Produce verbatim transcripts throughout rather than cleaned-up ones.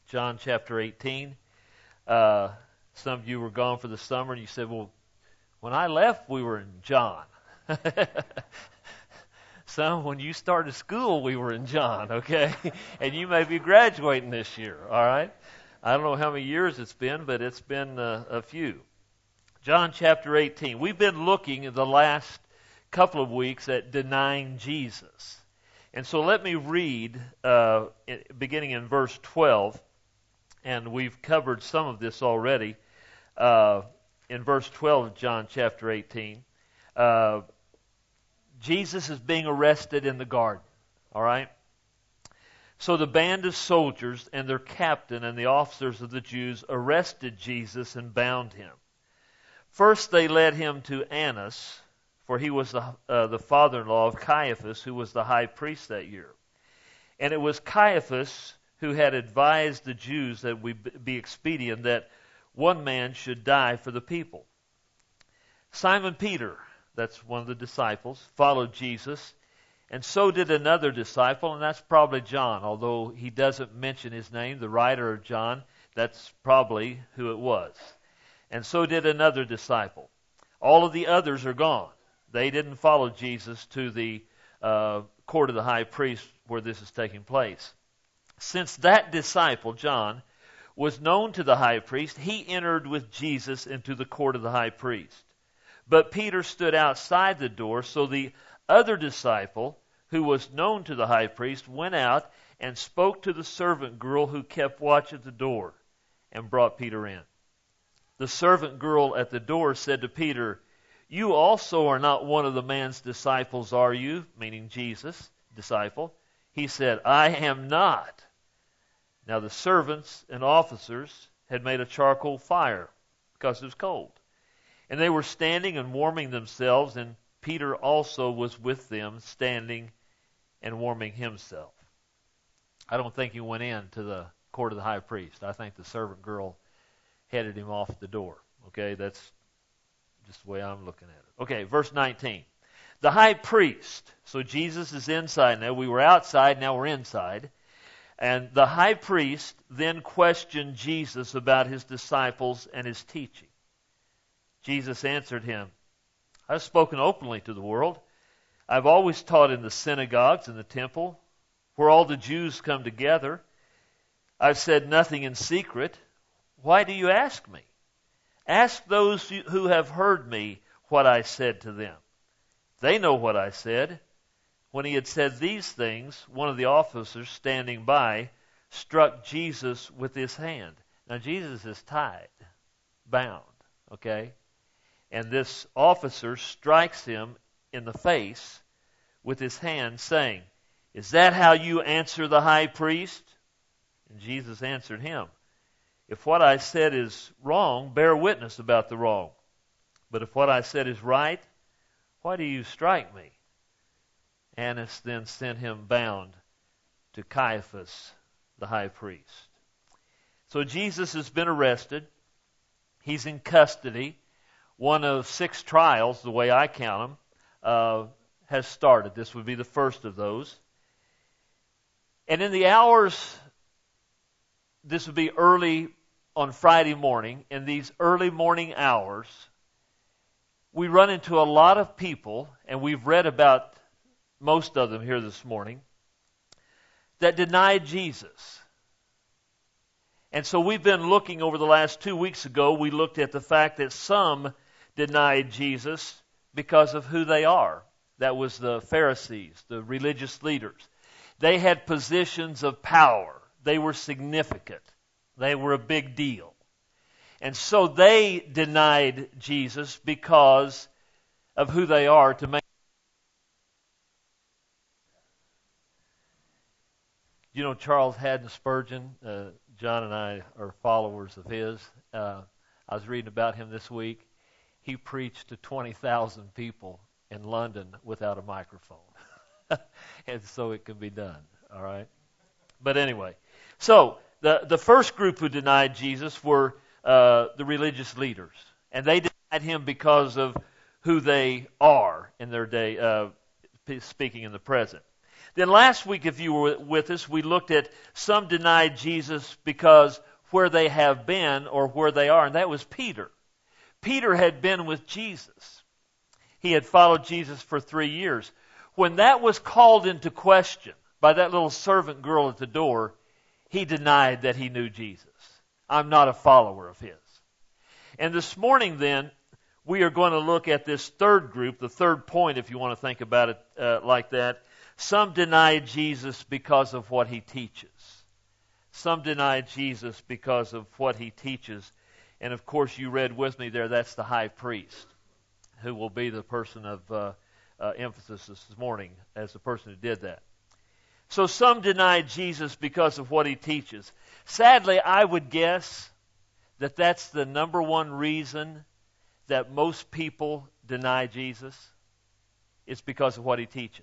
John chapter eighteen. Uh, some of you were gone for the summer, and you said, well, when I left, we were in John. Some, when you started school, we were in John, okay? And you may be graduating this year, all right? I don't know how many years it's been, but it's been uh, a few. John chapter eighteen. We've been looking in the last couple of weeks at denying Jesus. And so let me read, uh, beginning in verse twelve, and we've covered some of this already. Uh, in verse twelve of John chapter eighteen, uh, Jesus is being arrested in the garden, all right? So the band of soldiers and their captain and the officers of the Jews arrested Jesus and bound him. First they led him to Annas, for he was the, uh, the father-in-law of Caiaphas, who was the high priest that year. And it was Caiaphas who had advised the Jews that it would be expedient that one man should die for the people. Simon Peter, that's one of the disciples, followed Jesus, and so did another disciple, and that's probably John, although he doesn't mention his name, the writer of John, that's probably who it was. And so did another disciple. All of the others are gone. They didn't follow Jesus to the uh, court of the high priest where this is taking place. Since that disciple, John, was known to the high priest, he entered with Jesus into the court of the high priest. But Peter stood outside the door, so the other disciple, who was known to the high priest, went out and spoke to the servant girl who kept watch at the door and brought Peter in. The servant girl at the door said to Peter, "You also are not one of the man's disciples, are you?" Meaning Jesus, disciple. He said, "I am not." Now the servants and officers had made a charcoal fire because it was cold. And they were standing and warming themselves, and Peter also was with them, standing and warming himself. I don't think he went in to the court of the high priest. I think the servant girl headed him off the door. Okay, that's just the way I'm looking at it. Okay, verse nineteen. The high priest, so Jesus is inside now. We were outside, now we're inside. And the high priest then questioned Jesus about his disciples and his teaching. Jesus answered him, "I've spoken openly to the world. I've always taught in the synagogues and the temple, where all the Jews come together. I've said nothing in secret. Why do you ask me? Ask those who have heard me what I said to them. They know what I said." When he had said these things, one of the officers standing by struck Jesus with his hand. Now Jesus is tied, bound, okay? And this officer strikes him in the face with his hand, saying, "Is that how you answer the high priest?" And Jesus answered him, "If what I said is wrong, bear witness about the wrong. But if what I said is right, why do you strike me?" Annas then sent him bound to Caiaphas, the high priest. So Jesus has been arrested. He's in custody. One of six trials, the way I count them, uh, has started. This would be the first of those. And in the hours, this would be early on Friday morning, in these early morning hours, we run into a lot of people, and we've read about most of them here this morning, that denied Jesus. And so we've been looking over the last two weeks ago, we looked at the fact that some denied Jesus because of who they are. That was the Pharisees, the religious leaders. They had positions of power. They were significant. They were a big deal. And so they denied Jesus because of who they are to make. You know Charles Haddon Spurgeon? Uh, John and I are followers of his. Uh, I was reading about him this week. He preached to twenty thousand people in London without a microphone. And so it can be done, all right? But anyway, so the, the first group who denied Jesus were uh, the religious leaders. And they denied him because of who they are in their day, uh, speaking in the present. Then last week, if you were with us, we looked at some denied Jesus because where they have been or where they are, and that was Peter. Peter had been with Jesus. He had followed Jesus for three years. When that was called into question by that little servant girl at the door, he denied that he knew Jesus. I'm not a follower of his. And this morning then, we are going to look at this third group, the third point, if you want to think about it uh, like that. Some deny Jesus because of what he teaches. Some deny Jesus because of what he teaches. And of course, you read with me there, that's the high priest, who will be the person of uh, uh, emphasis this morning as the person who did that. So some deny Jesus because of what he teaches. Sadly, I would guess that that's the number one reason that most people deny Jesus. It's because of what he teaches.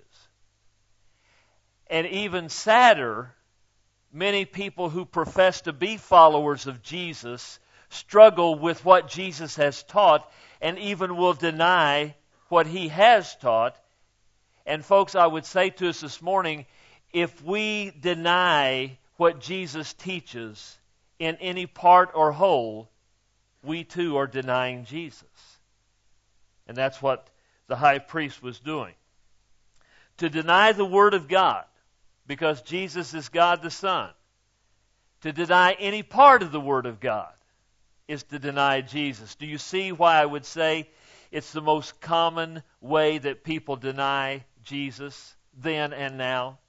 And even sadder, many people who profess to be followers of Jesus struggle with what Jesus has taught and even will deny what he has taught. And folks, I would say to us this morning, if we deny what Jesus teaches in any part or whole, we too are denying Jesus. And that's what the high priest was doing. To deny the Word of God, because Jesus is God the Son. To deny any part of the Word of God is to deny Jesus. Do you see why I would say it's the most common way that people deny Jesus then and now?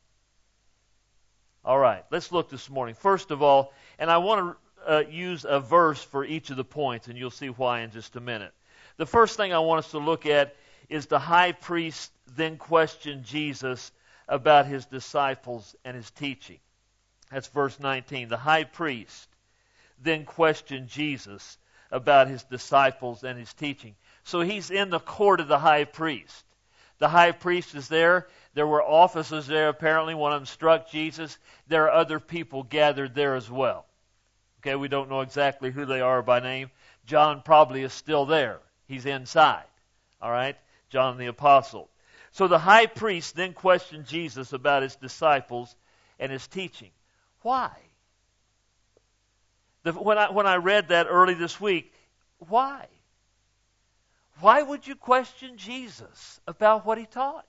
All right, let's look this morning. First of all, and I want to uh, use a verse for each of the points, and you'll see why in just a minute. The first thing I want us to look at is the high priest then questioned Jesus about his disciples and his teaching. That's verse nineteen. The high priest then questioned Jesus about his disciples and his teaching. So he's in the court of the high priest. The high priest is there. There were officers there apparently. One of them struck Jesus. There are other people gathered there as well. Okay, we don't know exactly who they are by name. John probably is still there. He's inside. All right? John the Apostle. So the high priest then questioned Jesus about his disciples and his teaching. Why? The, when I when I read that early this week, why? Why would you question Jesus about what he taught?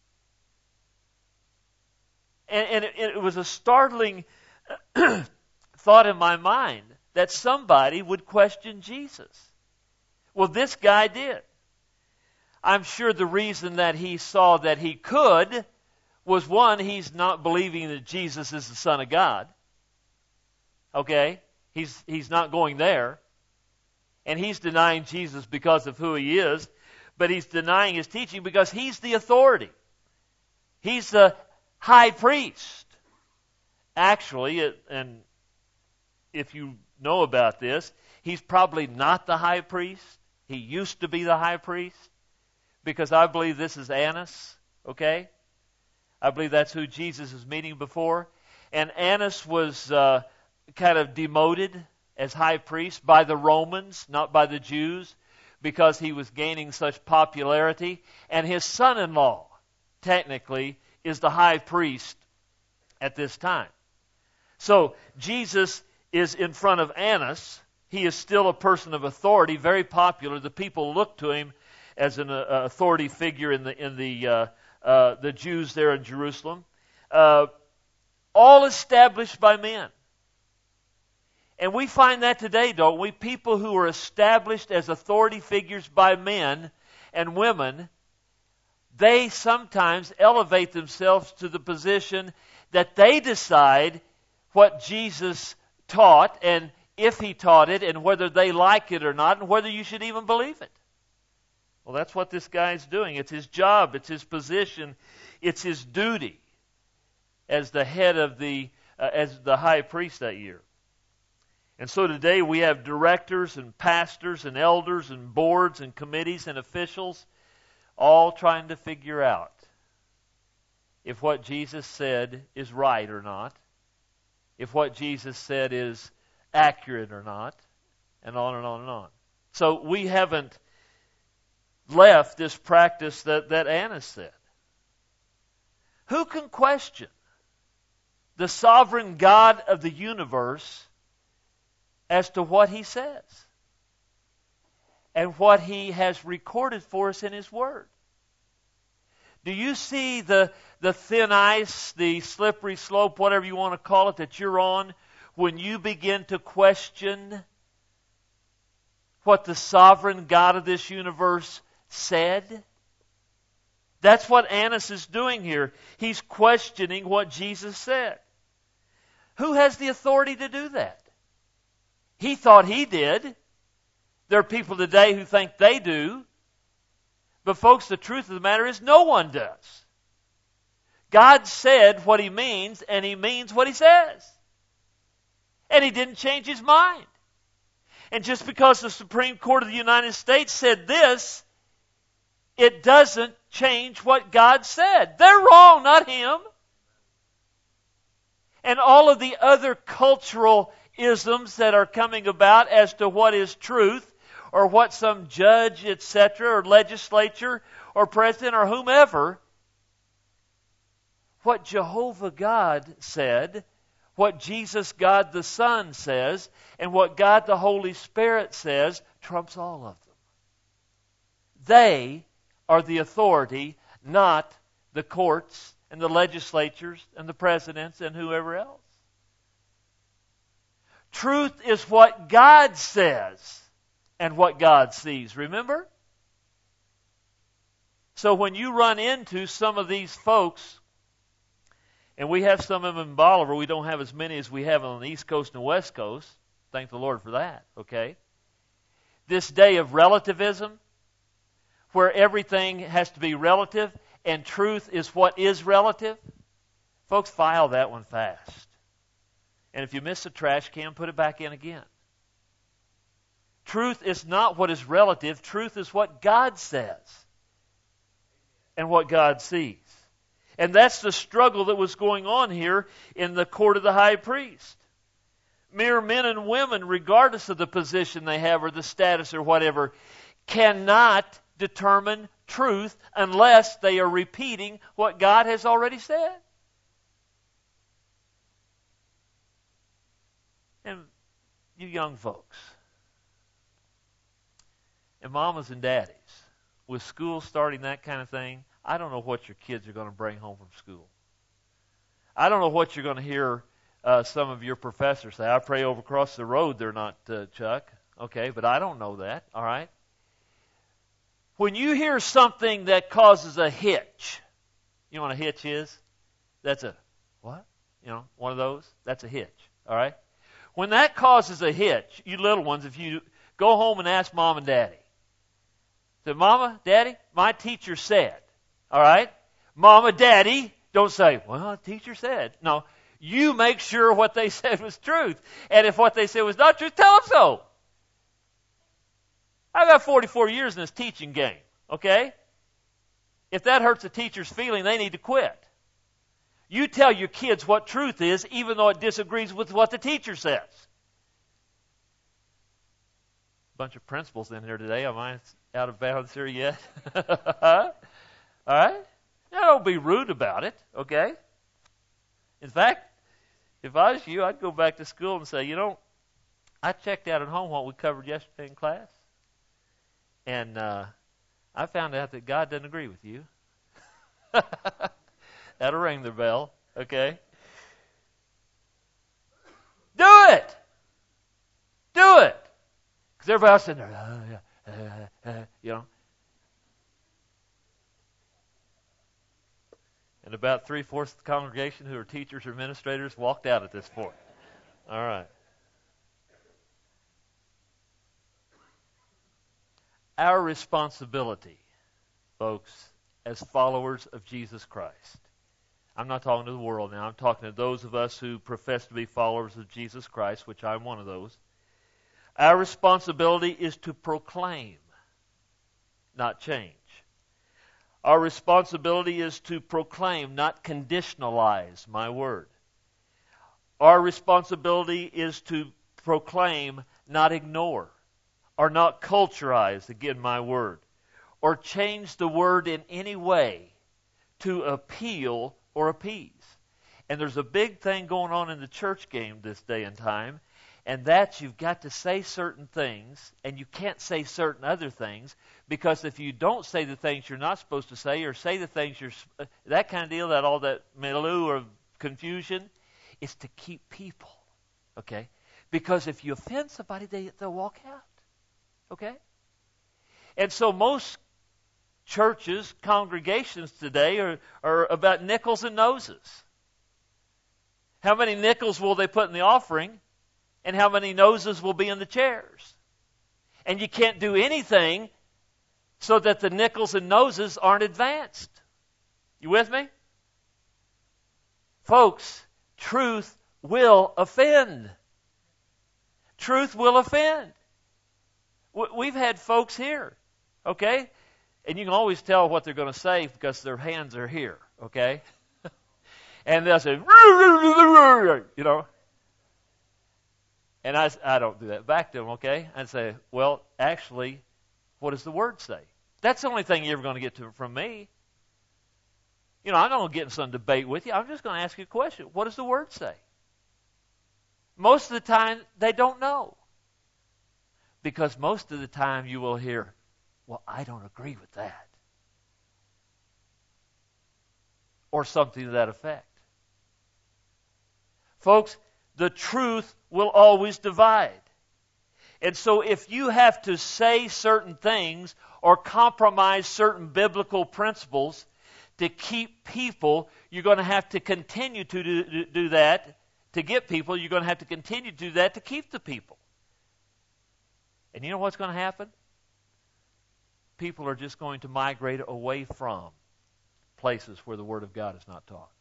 And, and it, it was a startling thought in my mind that somebody would question Jesus. Well, this guy did. I'm sure the reason that he saw that he could was, one, he's not believing that Jesus is the Son of God. Okay? He's he's not going there. And he's denying Jesus because of who he is, but he's denying his teaching because he's the authority. He's the high priest. Actually, it, and if you know about this, he's probably not the high priest. He used to be the high priest, because I believe this is Annas, okay? I believe that's who Jesus is meeting before. And Annas was uh, kind of demoted as high priest by the Romans, not by the Jews, because he was gaining such popularity. And his son-in-law, technically, is the high priest at this time. So Jesus is in front of Annas. He is still a person of authority, very popular. The people look to him as an uh, authority figure in the in the uh, uh, the Jews there in Jerusalem. Uh, all established by men. And we find that today, don't we? People who are established as authority figures by men and women, they sometimes elevate themselves to the position that they decide what Jesus taught and if he taught it and whether they like it or not and whether you should even believe it. Well, that's what this guy's doing. It's his job. It's his position. It's his duty as the head of the, uh, as the high priest that year. And so today we have directors and pastors and elders and boards and committees and officials all trying to figure out if what Jesus said is right or not, if what Jesus said is accurate or not, and on and on and on. So we haven't left this practice that, that Annas said. Who can question the sovereign God of the universe as to what He says and what He has recorded for us in His Word? Do you see the, the thin ice, the slippery slope, whatever you want to call it, that you're on when you begin to question what the sovereign God of this universe said? That's what Annas is doing here. He's questioning what Jesus said. Who has the authority to do that? He thought he did. There are people today who think they do. But folks, the truth of the matter is no one does. God said what He means, and He means what He says. And He didn't change His mind. And just because the Supreme Court of the United States said this, it doesn't change what God said. They're wrong, not Him. And all of the other cultural isms that are coming about as to what is truth, or what some judge, et cetera, or legislature, or president, or whomever, what Jehovah God said, what Jesus God the Son says, and what God the Holy Spirit says, trumps all of them. They are the authority, not the courts and the legislatures and the presidents and whoever else. Truth is what God says and what God sees. Remember? So when you run into some of these folks, and we have some of them in Bolivar, we don't have as many as we have on the East Coast and West Coast. Thank the Lord for that, okay? This day of relativism, where everything has to be relative, and truth is what is relative. Folks, file that one fast. And if you miss a trash can, put it back in again. Truth is not what is relative. Truth is what God says and what God sees. And that's the struggle that was going on here in the court of the high priest. Mere men and women, regardless of the position they have or the status or whatever, cannot determine truth unless they are repeating what God has already said. And you young folks, and mamas and daddies, with school starting, that kind of thing, I don't know what your kids are going to bring home from school. I don't know what you're going to hear uh, some of your professors say. I pray over across the road they're not, uh, Chuck. Okay, but I don't know that, all right? When you hear something that causes a hitch, you know what a hitch is? That's a, what? You know, one of those? That's a hitch, all right? When that causes a hitch, you little ones, if you go home and ask mom and daddy, say, Mama, Daddy, my teacher said, all right? Mama, Daddy, don't say, well, the teacher said. No, you make sure what they said was truth. And if what they said was not truth, tell them so. I've got forty-four years in this teaching game, okay? If that hurts a teacher's feeling, they need to quit. You tell your kids what truth is, even though it disagrees with what the teacher says. Bunch of principals in here today. Am I out of bounds here yet? All right? Now, don't be rude about it, okay? In fact, if I was you, I'd go back to school and say, you know, I checked out at home what we covered yesterday in class, and uh, I found out that God doesn't agree with you. That'll ring the bell, okay? Do it! Do it! Because everybody else sitting there, uh, uh, uh, you know. And about three-fourths of the congregation who are teachers or administrators walked out at this point. All right. Our responsibility, folks, as followers of Jesus Christ. I'm not talking to the world now. I'm talking to those of us who profess to be followers of Jesus Christ, which I'm one of those. Our responsibility is to proclaim, not change. Our responsibility is to proclaim, not conditionalize my word. Our responsibility is to proclaim, not ignore, or not culturize, again, my word, or change the word in any way to appeal or appease. And there's a big thing going on in the church game this day and time, and that's you've got to say certain things, and you can't say certain other things, because if you don't say the things you're not supposed to say, or say the things you're, that kind of deal, that all that milieu of confusion, is to keep people, okay? Because if you offend somebody, they, they'll walk out, okay? And so most churches, congregations today are, are about nickels and noses. How many nickels will they put in the offering? And how many noses will be in the chairs? And you can't do anything so that the nickels and noses aren't advanced. You with me? Folks, truth will offend. Truth will offend. We've had folks here, okay? And you can always tell what they're going to say because their hands are here, okay? And they'll say, you know. And I, I don't do that back to them, okay? I'd say, well, actually, what does the Word say? That's the only thing you're ever going to get to from me. You know, I'm not going to get in some debate with you. I'm just going to ask you a question. What does the Word say? Most of the time, they don't know. Because most of the time you will hear, well, I don't agree with that. Or something to that effect. Folks, the truth will always divide. And so if you have to say certain things or compromise certain biblical principles to keep people, you're going to have to continue to do, do that. To get people, you're going to have to continue to do that to keep the people. And you know what's going to happen? People are just going to migrate away from places where the Word of God is not taught.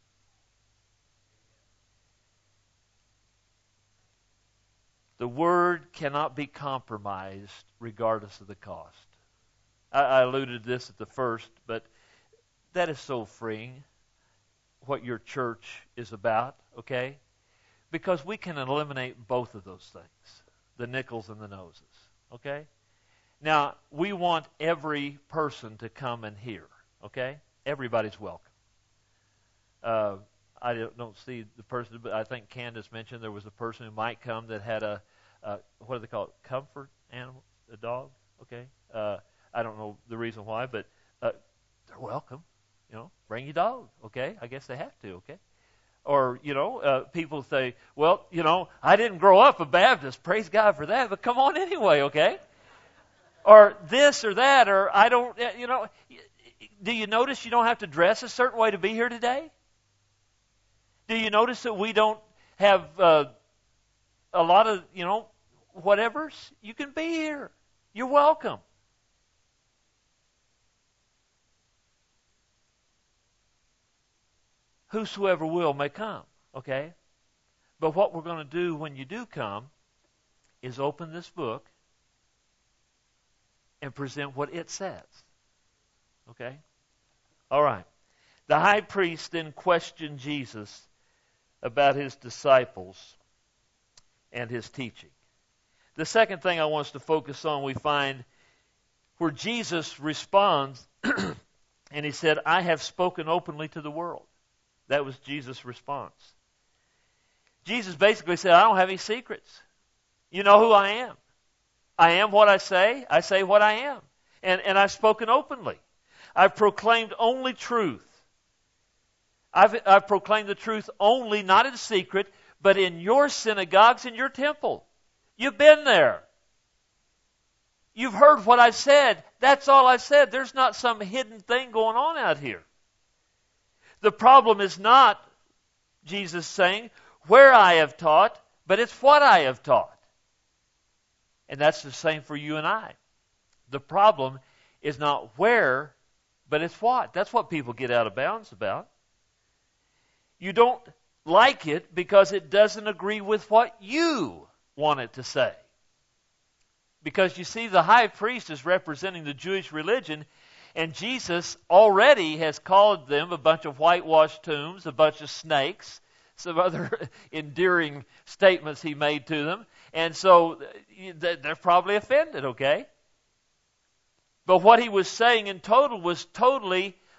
The Word cannot be compromised regardless of the cost. I, I alluded to this at the first, but that is so freeing, what your church is about, okay? Because we can eliminate both of those things, the nickels and the noses, okay? Now, we want every person to come and hear, okay? Everybody's welcome. Uh, I don't see the person, but I think Candace mentioned there was a person who might come that had a, uh, what do they call it, comfort animal, a dog, okay? Uh, I don't know the reason why, but uh, they're welcome, you know, bring your dog, okay? I guess they have to, okay? Or, you know, uh, people say, well, you know, I didn't grow up a Baptist, praise God for that, but come on anyway, okay? Or this or that, or I don't, you know, do you notice you don't have to dress a certain way to be here today? Do you notice that we don't have uh, a lot of, you know, whatevers? You can be here. You're welcome. Whosoever will may come, okay? But what we're going to do when you do come is open this book and present what it says, okay? All right. The high priest then questioned Jesus about his disciples and his teaching. The second thing I want us to focus on, we find where Jesus responds, and he said, I have spoken openly to the world. That was Jesus' response. Jesus basically said, I don't have any secrets. You know who I am. I am what I say. I say what I am. And, and I've spoken openly. I've proclaimed only truth. I've, I've proclaimed the truth only, not in secret, but in your synagogues and your temple. You've been there. You've heard what I said. That's all I said. There's not some hidden thing going on out here. The problem is not, Jesus saying, where I have taught, but it's what I have taught. And that's the same for you and I. The problem is not where, but it's what. That's what people get out of bounds about. You don't like it because it doesn't agree with what you want it to say. Because you see, the high priest is representing the Jewish religion, and Jesus already has called them a bunch of whitewashed tombs, a bunch of snakes, some other endearing statements he made to them. And so they're probably offended, okay? But what he was saying in total was totally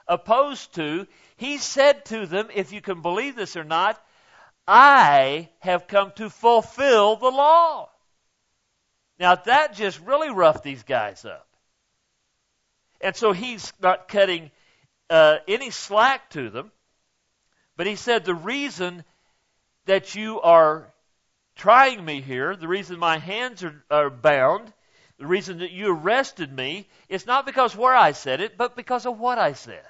opposed to, he said to them, if you can believe this or not, I have come to fulfill the law. Now that just really roughed these guys up. And so he's not cutting uh, any slack to them. But he said, the reason that you are trying me here, the reason my hands are, are bound, the reason that you arrested me, is not because where I said it, but because of what I said.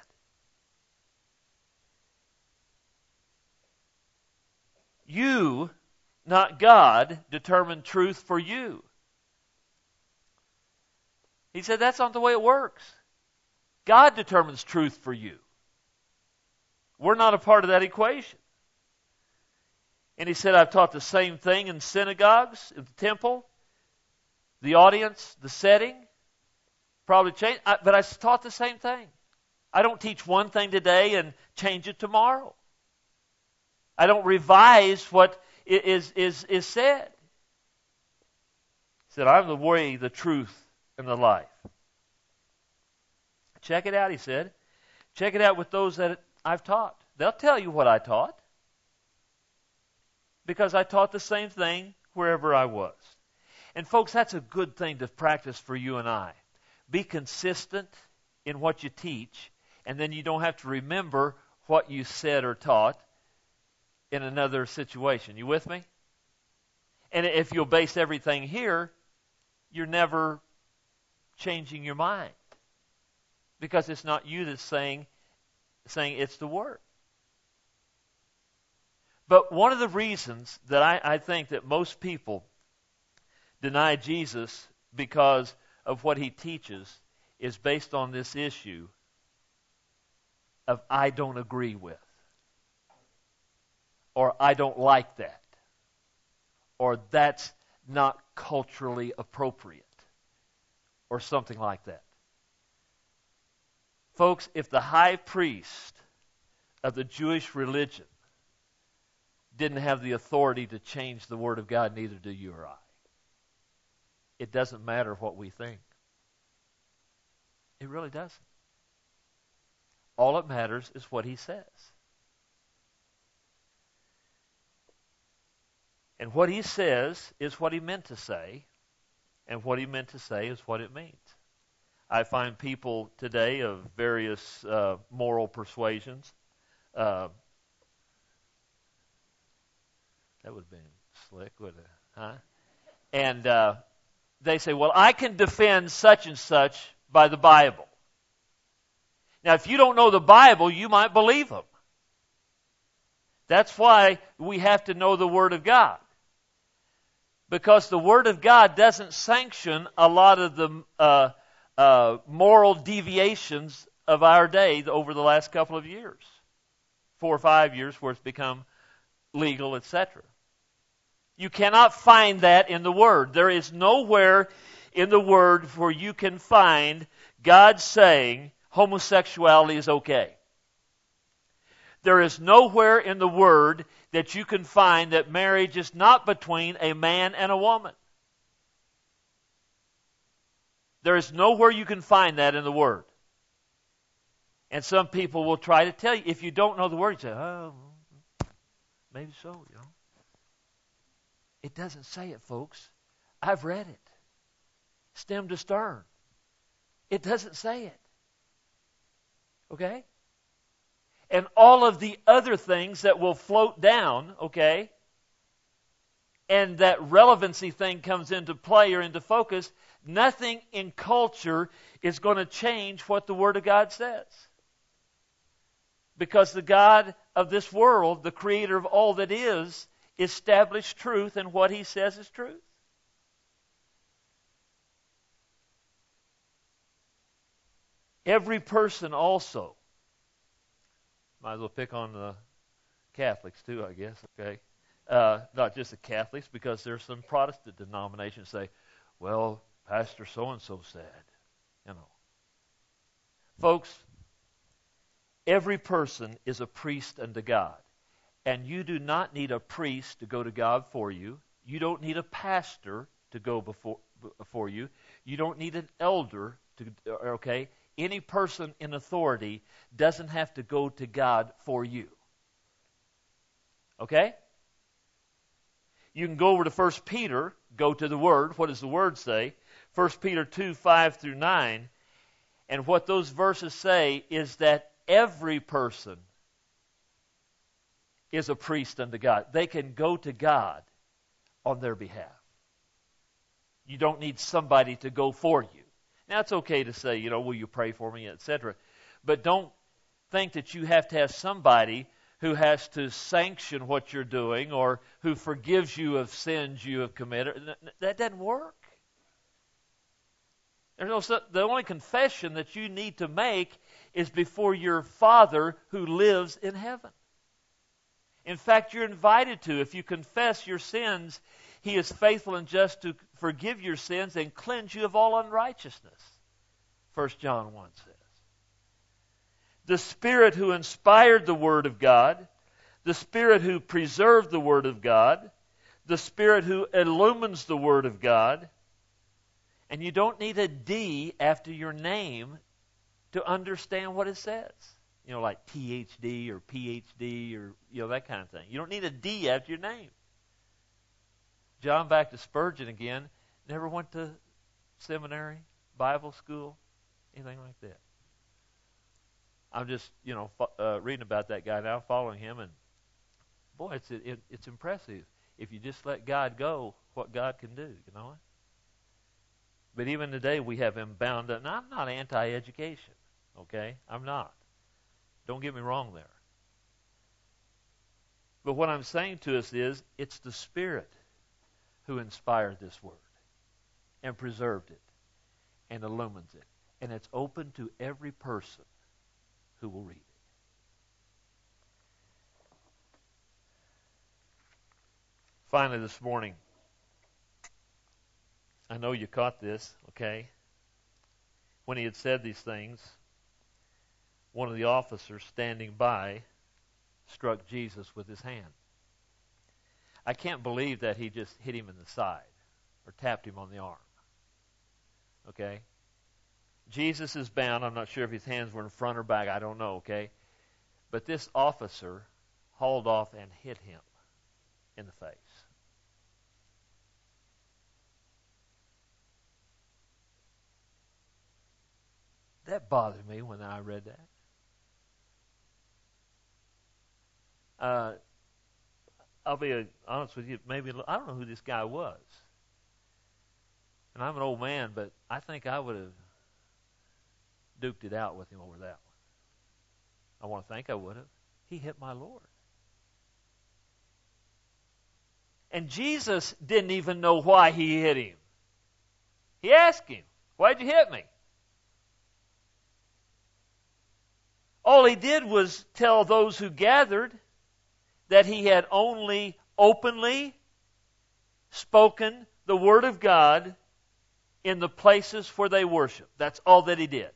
You, not God, determine truth for you. He said, that's not the way it works. God determines truth for you. We're not a part of that equation. And he said, I've taught the same thing in synagogues, in the temple, the audience, the setting. Probably changed, but I taught the same thing. I don't teach one thing today and change it tomorrow. I don't revise what is, is, is said. He said, I'm the way, the truth, and the life. Check it out, he said. Check it out with those that I've taught. They'll tell you what I taught. Because I taught the same thing wherever I was. And folks, that's a good thing to practice for you and I. Be consistent in what you teach, and then you don't have to remember what you said or taught in another situation. You with me? And if you'll base everything here, you're never changing your mind. Because it's not you that's saying, saying it's the Word. But one of the reasons that I, I think that most people deny Jesus because of what he teaches is based on this issue of I don't agree with. Or I don't like that. Or that's not culturally appropriate. Or something like that. Folks, if the high priest of the Jewish religion didn't have the authority to change the Word of God, neither do you or I. It doesn't matter what we think. It really doesn't. All that matters is what he says. And what he says is what he meant to say, and what he meant to say is what it means. I find people today of various uh, moral persuasions. Uh, that would have been slick, wouldn't it? Huh? And uh, they say, well, I can defend such and such by the Bible. Now, if you don't know the Bible, you might believe them. That's why we have to know the Word of God. Because the Word of God doesn't sanction a lot of the uh, uh, moral deviations of our day over the last couple of years. Four or five years where it's become legal, et cetera. You cannot find that in the Word. There is nowhere in the Word where you can find God saying homosexuality is okay. There is nowhere in the Word that you can find that marriage is not between a man and a woman. There is nowhere you can find that in the Word. And some people will try to tell you, if you don't know the Word, you say, oh, maybe so, you know. It doesn't say it, folks. I've read it. Stem to stern. It doesn't say it. Okay? And all of the other things that will float down, okay, and that relevancy thing comes into play or into focus, nothing in culture is going to change what the Word of God says. Because the God of this world, the creator of all that is, established truth, and what he says is truth. Every person also, might as well pick on the Catholics too, I guess, okay? Uh, not just the Catholics, because there's some Protestant denominations say, well, Pastor so-and-so said, you know. Folks, every person is a priest unto God. And you do not need a priest to go to God for you. You don't need a pastor to go before for you. You don't need an elder to, okay? any person in authority doesn't have to go to God for you. Okay? You can go over to First Peter, go to the Word. What does the Word say? First Peter two, five through nine. And what those verses say is that every person is a priest unto God. They can go to God on their behalf. You don't need somebody to go for you. Now, it's okay to say, you know, will you pray for me, et cetera. But don't think that you have to have somebody who has to sanction what you're doing or who forgives you of sins you have committed. That doesn't work. There's no, the only confession that you need to make is before your Father who lives in heaven. In fact, you're invited to. If you confess your sins, He is faithful and just to forgive your sins and cleanse you of all unrighteousness. First John one says. The Spirit who inspired the Word of God, the Spirit who preserved the Word of God, the Spirit who illumines the Word of God, and you don't need a D after your name to understand what it says. You know, like T H D or P H D or, you know, that kind of thing. You don't need a D after your name. John Baptist Spurgeon, again, never went to seminary, Bible school, anything like that. I'm just, you know, uh, reading about that guy now, following him, and boy, it's it, it's impressive. If you just let God go, what God can do, you know. But even today, we have him bound up. Now, I'm not anti-education, okay? I'm not. Don't get me wrong there. But what I'm saying to us is, it's the Spirit who inspired this Word and preserved it and illumines it. And it's open to every person who will read it. Finally, this morning, I know you caught this, okay? When he had said these things, one of the officers standing by struck Jesus with his hand. I can't believe that he just hit him in the side or tapped him on the arm. Okay? Jesus is bound. I'm not sure if his hands were in front or back. I don't know, okay? But this officer hauled off and hit him in the face. That bothered me when I read that. Uh, I'll be honest with you, maybe I don't know who this guy was. And I'm an old man, but I think I would have duked it out with him over that one. I want to think I would have. He hit my Lord. And Jesus didn't even know why he hit him. He asked him, "Why'd you hit me?" All he did was tell those who gathered that he had only openly spoken the Word of God in the places where they worship. That's all that he did.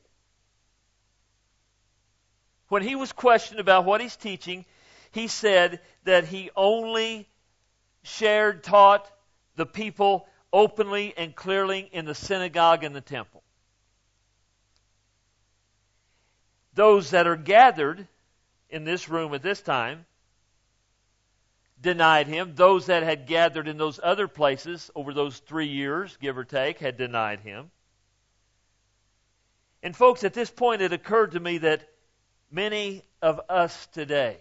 When he was questioned about what he's teaching, he said that he only shared, taught the people openly and clearly in the synagogue and the temple. Those that are gathered in this room at this time denied him. Those that had gathered in those other places over those three years, give or take, had denied him. And folks, at this point it occurred to me that many of us today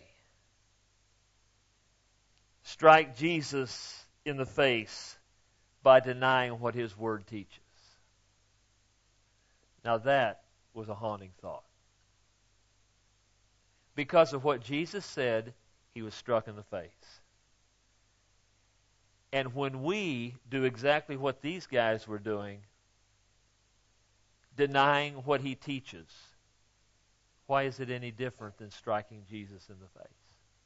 strike Jesus in the face by denying what his Word teaches. Now that was a haunting thought. Because of what Jesus said, he was struck in the face. And when we do exactly what these guys were doing, denying what he teaches, why is it any different than striking Jesus in the face?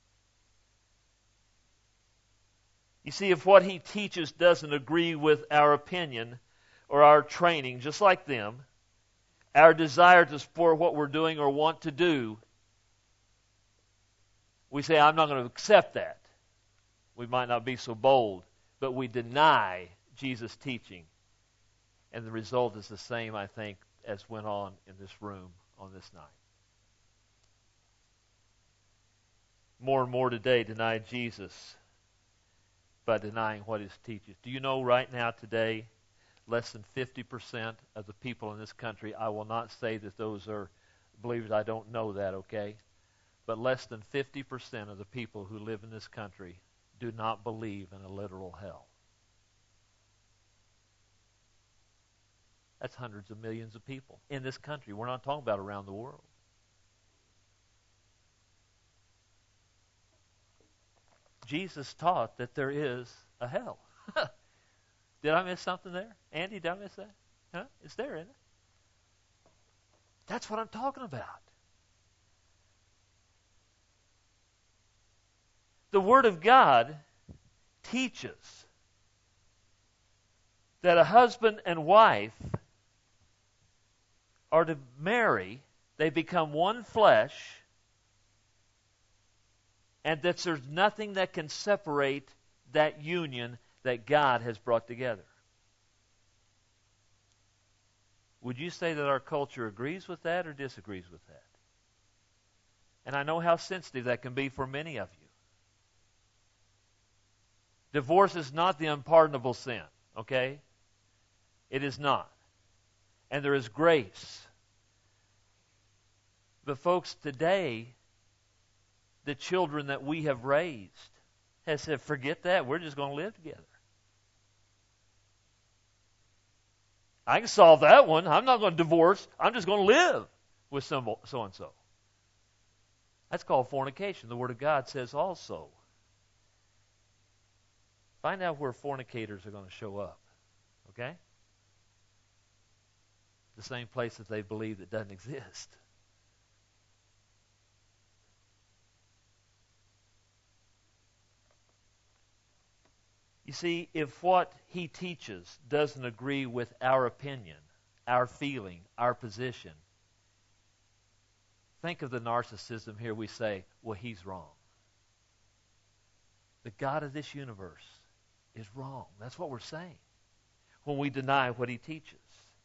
You see, if what he teaches doesn't agree with our opinion or our training, just like them, our desire to support what we're doing or want to do, we say, I'm not going to accept that. We might not be so bold, but we deny Jesus' teaching. And the result is the same, I think, as went on in this room on this night. More and more today deny Jesus by denying what he teaches. Do you know right now today, less than fifty percent of the people in this country, I will not say that those are believers, I don't know that, okay? But less than fifty percent of the people who live in this country do not believe in a literal hell. That's hundreds of millions of people in this country. We're not talking about around the world. Jesus taught that there is a hell. Did I miss something there? Andy, did I miss that? Huh? It's there, isn't it? That's what I'm talking about. The Word of God teaches that a husband and wife are to marry, they become one flesh, and that there's nothing that can separate that union that God has brought together. Would you say that our culture agrees with that or disagrees with that? And I know how sensitive that can be for many of you. Divorce is not the unpardonable sin, okay? It is not. And there is grace. But folks, today, the children that we have raised has said, forget that, we're just going to live together. I can solve that one. I'm not going to divorce. I'm just going to live with some so-and-so. That's called fornication. The Word of God says also. Find out where fornicators are going to show up. Okay? The same place that they believe that doesn't exist. You see, if what he teaches doesn't agree with our opinion, our feeling, our position, think of the narcissism here. We say, well, he's wrong. The God of this universe is wrong. That's what we're saying when we deny what he teaches.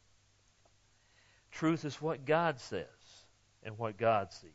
Truth is what God says and what God sees.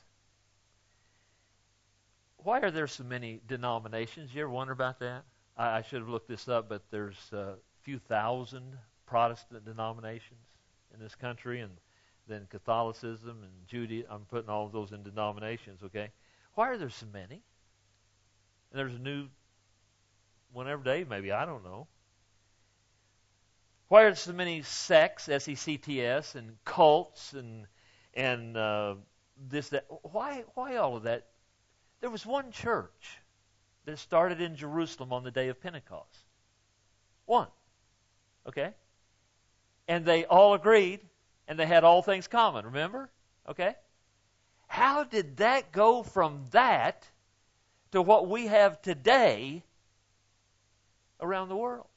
Why are there so many denominations? You ever wonder about that? I, I should have looked this up, but there's a few thousand Protestant denominations in this country, and then Catholicism and Judaism. I'm putting all of those in denominations, okay? Why are there so many? And there's a new one every day, maybe. I don't know. Why are there so many sects, S E C T S, and cults, and and uh, this, that? Why, why all of that? There was one church that started in Jerusalem on the day of Pentecost. One. Okay? And they all agreed, and they had all things common, remember? Okay? How did that go from that to what we have today around the world?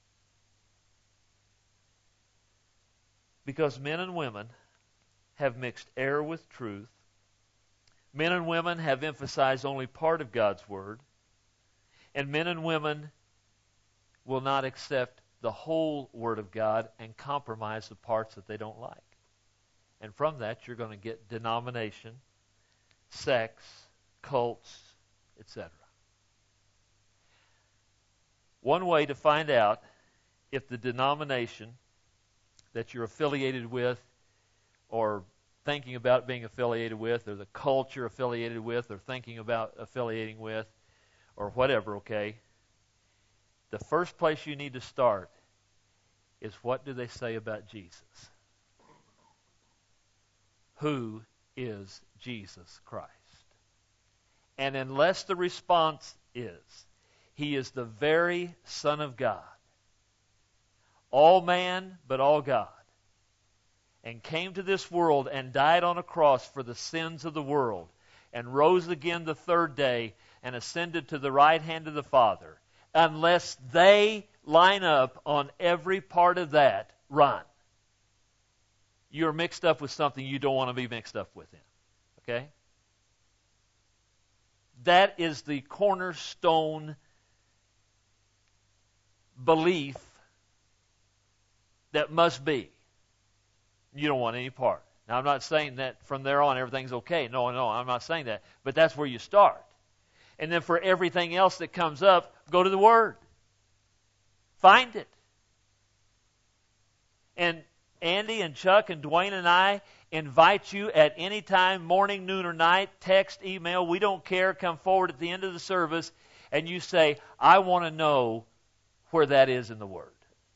Because men and women have mixed error with truth. Men and women have emphasized only part of God's Word. And men and women will not accept the whole Word of God and compromise the parts that they don't like. And from that, you're going to get denomination, sects, cults, et cetera. One way to find out if the denomination that you're affiliated with or thinking about being affiliated with, or the culture affiliated with, or thinking about affiliating with, or whatever, okay, the first place you need to start is, what do they say about Jesus? Who is Jesus Christ? And unless the response is, he is the very Son of God, all man but all God, and came to this world and died on a cross for the sins of the world, and rose again the third day and ascended to the right hand of the Father, unless they line up on every part of that, run. You're mixed up with something you don't want to be mixed up with in. Okay? That is the cornerstone belief that must be. You don't want any part. Now, I'm not saying that from there on everything's okay. No, no, I'm not saying that. But that's where you start. And then for everything else that comes up, go to the Word. Find it. And Andy and Chuck and Dwayne and I invite you at any time, morning, noon, or night, text, email, we don't care, come forward at the end of the service, and you say, I want to know where that is in the Word.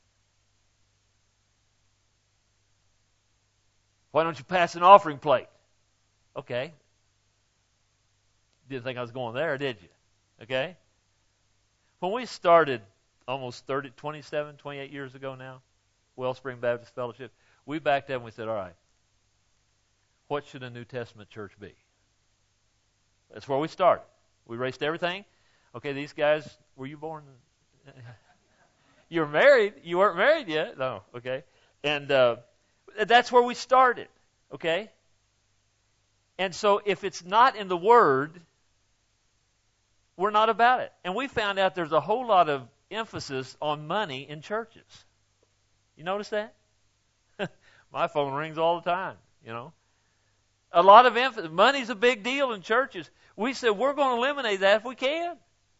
Why don't you pass an offering plate? Okay. Didn't think I was going there, did you? Okay. When we started almost thirty, twenty-seven, twenty-eight years ago now, Wellspring Baptist Fellowship, we backed up and we said, all right, what should a New Testament church be? That's where we started. We raced everything. Okay, these guys, were you born? You were married. You weren't married yet. No, okay. And uh, that's where we started, okay? And so if it's not in the Word, we're not about it. And we found out there's a whole lot of emphasis on money in churches. You notice that? My phone rings all the time, you know. A lot of emphasis. Money's a big deal in churches. We said we're going to eliminate that if we can.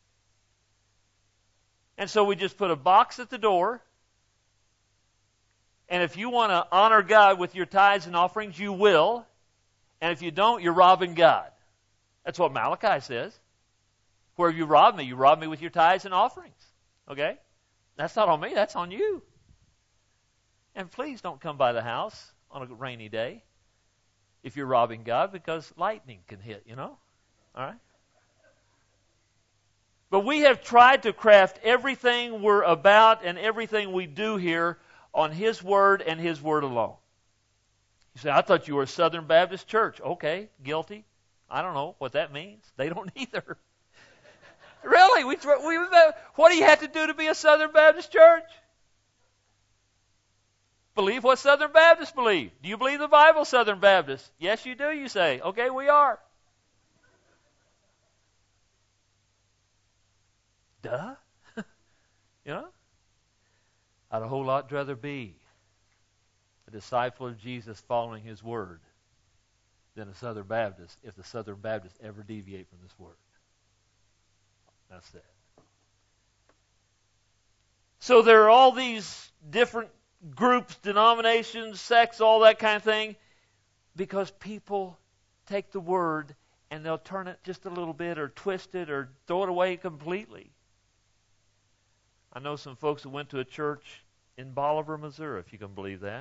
And so we just put a box at the door. And if you want to honor God with your tithes and offerings, you will. And if you don't, you're robbing God. That's what Malachi says. Where you rob me, you rob me with your tithes and offerings. Okay? That's not on me, that's on you. And please don't come by the house on a rainy day if you're robbing God, because lightning can hit, you know? All right? But we have tried to craft everything we're about and everything we do here on His Word and His Word alone. You say, I thought you were a Southern Baptist church. Okay, guilty. I don't know what that means. They don't either. Really? We, we, what do you have to do to be a Southern Baptist church? Believe what Southern Baptists believe. Do you believe the Bible, Southern Baptists? Yes, you do, you say. Okay, we are. Duh. You know? I'd a whole lot rather be a disciple of Jesus following His Word than a Southern Baptist if the Southern Baptists ever deviate from this Word. That's it. So there are all these different groups, denominations, sects, all that kind of thing, because people take the Word and they'll turn it just a little bit or twist it or throw it away completely. I know some folks who went to a church in Bolivar, Missouri, if you can believe that.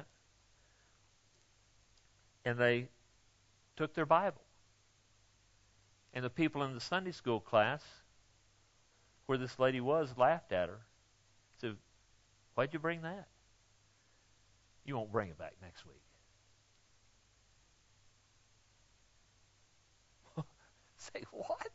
And they took their Bible. And the people in the Sunday school class where this lady was laughed at her. Said, why'd you bring that? You won't bring it back next week. Say what?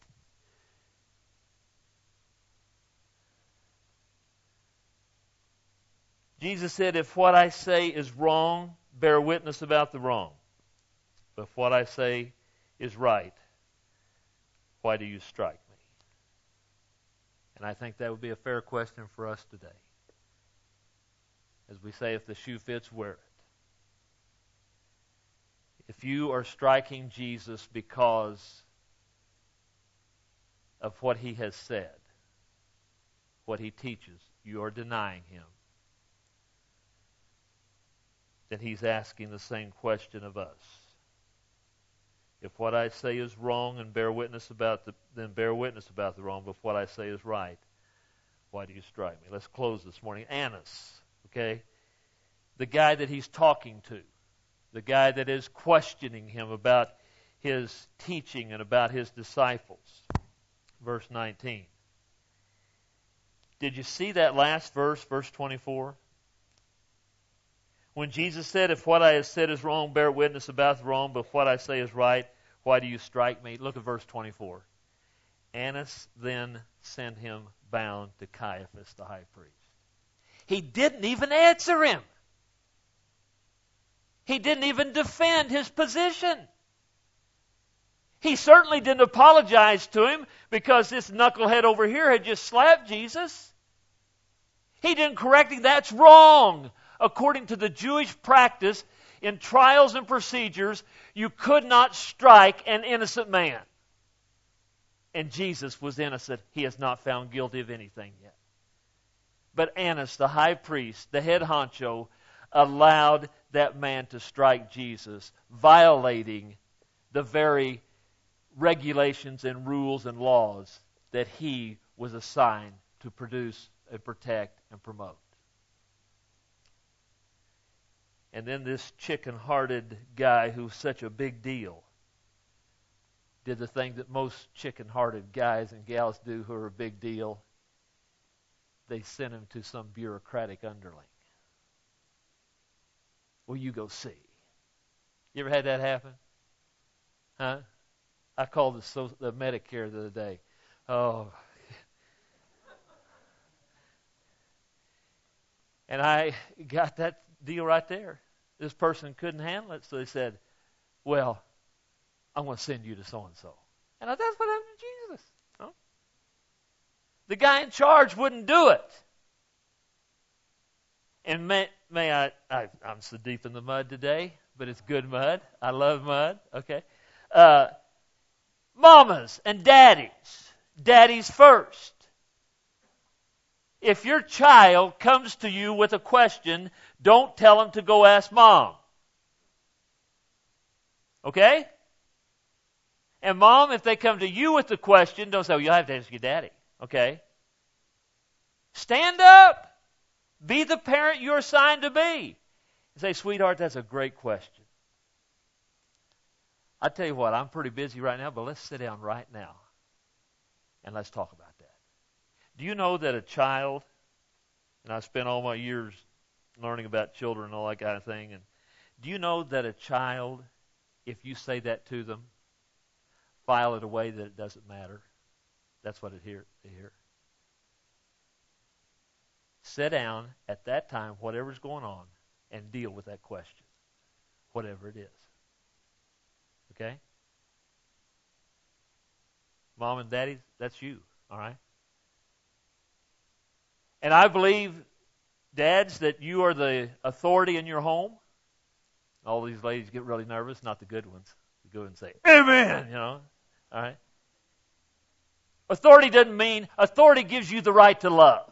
Jesus said, if what I say is wrong, bear witness about the wrong. But if what I say is right, why do you strike me? And I think that would be a fair question for us today. As we say, if the shoe fits, wear it. If you are striking Jesus because of what He has said, what He teaches, you are denying Him. Then He's asking the same question of us. If what I say is wrong and bear witness about the, then bear witness about the wrong, but if what I say is right, why do you strike me? Let's close this morning. Annas, okay? The guy that he's talking to, the guy that is questioning him about his teaching and about his disciples. Verse nineteen. Did you see that last verse, verse twenty-four? When Jesus said, if what I have said is wrong, bear witness about the wrong, but if what I say is right, why do you strike me? Look at verse twenty-four. Annas then sent him bound to Caiaphas, the high priest. He didn't even answer him. He didn't even defend his position. He certainly didn't apologize to him because this knucklehead over here had just slapped Jesus. He didn't correct him. That's wrong. According to the Jewish practice, In trials and procedures, you could not strike an innocent man. And Jesus was innocent. He is not found guilty of anything yet. But Annas, the high priest, the head honcho, allowed that man to strike Jesus, violating the very regulations and rules and laws that he was assigned to produce and protect and promote. And then this chicken-hearted guy who's such a big deal did the thing that most chicken-hearted guys and gals do who are a big deal. They sent him to some bureaucratic underling. Well, you go see. You ever had that happen? Huh? I called the, so, the Medicare the other day. Oh. And I got that deal right there. This person couldn't handle it, so they said, well, I'm going to send you to so-and-so. And I, that's what happened to Jesus. Huh? The guy in charge wouldn't do it. And may, may I, I, I'm so deep in the mud today, but it's good mud. I love mud. Okay. Uh, mamas and daddies. Daddies first. If your child comes to you with a question, don't tell them to go ask mom. Okay? And mom, if they come to you with the question, don't say, well, you'll have to ask your daddy. Okay? Stand up. Be the parent you're assigned to be. Say, sweetheart, that's a great question. I tell you what, I'm pretty busy right now, but let's sit down right now and let's talk about that. Do you know that a child, and I spent all my years learning about children and all that kind of thing, and do you know that a child, if you say that to them, file it away that it doesn't matter? That's what it hear, they hear. Sit down at that time, whatever's going on, and deal with that question, whatever it is. Okay? Mom and daddy, that's you, all right? And I believe, dads, that you are the authority in your home. All these ladies get really nervous, not the good ones. The good ones say, amen, you know, all right? Authority doesn't mean, authority gives you the right to love.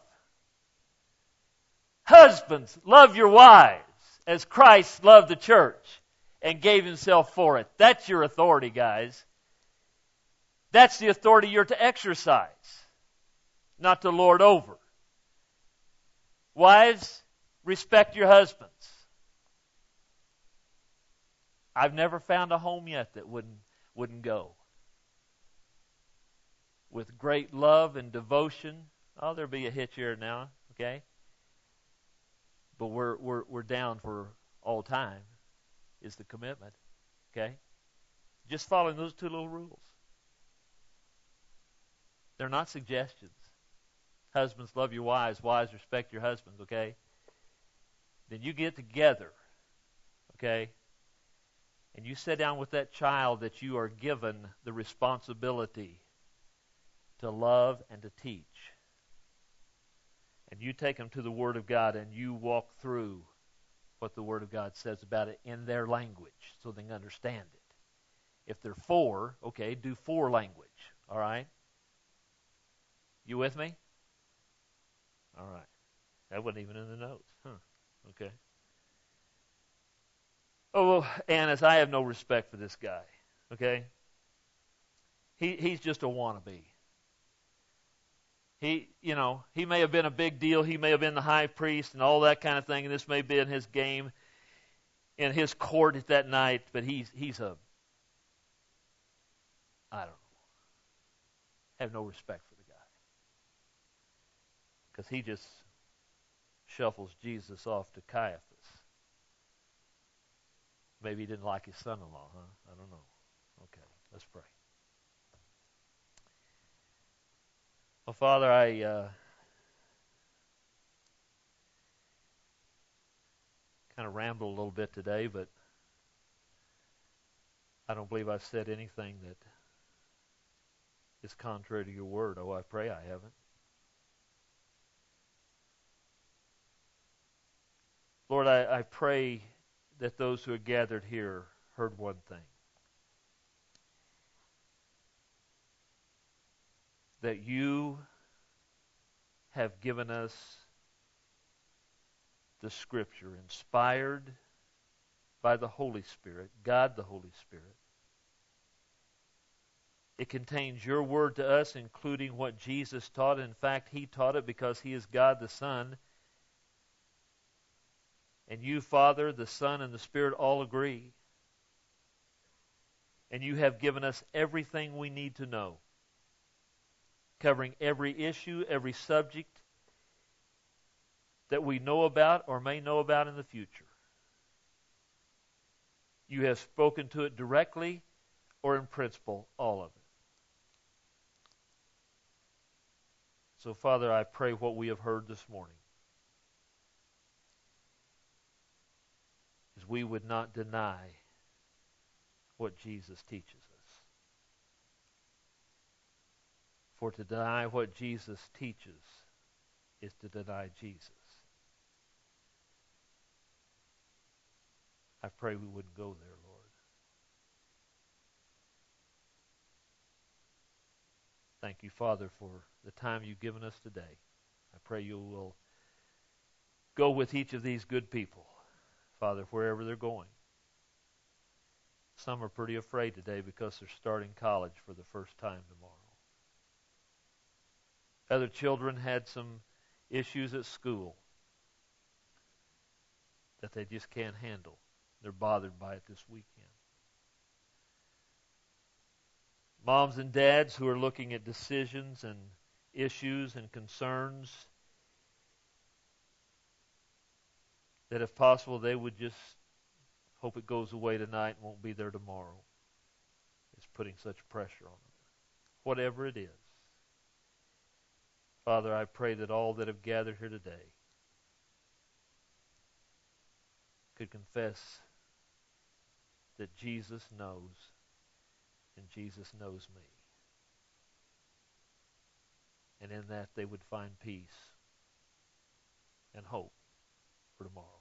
Husbands, love your wives as Christ loved the church and gave himself for it. That's your authority, guys. That's the authority you're to exercise, not to lord over. Wives, respect your husbands. I've never found a home yet that wouldn't wouldn't go. With great love and devotion. Oh, there'll be a hitch here now, okay? But we're we're we're down for all time is the commitment. Okay? Just following those two little rules. They're not suggestions. Husbands, love your wives. Wives, respect your husbands, okay? Then you get together, okay? And you sit down with that child that you are given the responsibility to love and to teach. And you take them to the Word of God and you walk through what the Word of God says about it in their language so they can understand it. If they're four, okay, do four language, all right? You with me? All right. That wasn't even in the notes. Huh. Okay. Oh, well, Annas, I have no respect for this guy, okay? He He's just a wannabe. He, you know, he may have been a big deal. He may have been the high priest and all that kind of thing, and this may have been his game in his court at that night, but he's he's a, I don't know, have no respect for the guy. Because he just shuffles Jesus off to Caiaphas. Maybe he didn't like his son-in-law, huh? I don't know. Okay, let's pray. Well, Father, I uh, kind of rambled a little bit today, but I don't believe I've said anything that is contrary to your word. Oh, I pray I haven't. Lord, I, I pray that those who are gathered here heard one thing. That you have given us the Scripture, inspired by the Holy Spirit, God the Holy Spirit. It contains your word to us, including what Jesus taught. In fact, He taught it because He is God the Son. And you, Father, the Son, and the Spirit all agree. And you have given us everything we need to know, covering every issue, every subject that we know about or may know about in the future. You have spoken to it directly or in principle, all of it. So, Father, I pray what we have heard this morning is we would not deny what Jesus teaches us. For to deny what Jesus teaches is to deny Jesus. I pray we wouldn't go there, Lord. Thank you, Father, for the time you've given us today. I pray you will go with each of these good people, Father, wherever they're going. Some are pretty afraid today because they're starting college for the first time tomorrow. Other children had some issues at school that they just can't handle. They're bothered by it this weekend. Moms and dads who are looking at decisions and issues and concerns, that if possible they would just hope it goes away tonight and won't be there tomorrow. It's putting such pressure on them. Whatever it is. Father, I pray that all that have gathered here today could confess that Jesus knows and Jesus knows me. And in that they would find peace and hope for tomorrow.